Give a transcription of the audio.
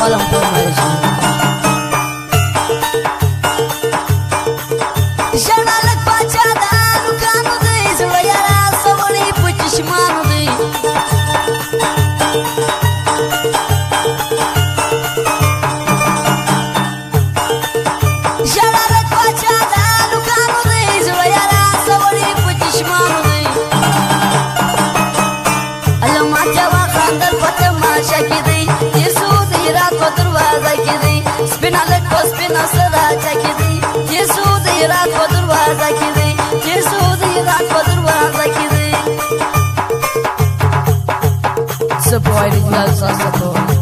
عالم فرمایش ژړالک باچا د نوکانو دی زړه یاره سوړی په چشمانو دی ژړالک باچا د نوکانو دی زړه یاره سوړی په چشمانو دی علما جوا خاندر په تماشا کې دی یسو دی رات په دروازه کې دی سپینا لک په سپینا صدا چا کې دی یسو دی رات په دروازه کې دی یسو دی رات په دروازه کې دی سپوږی د ساسو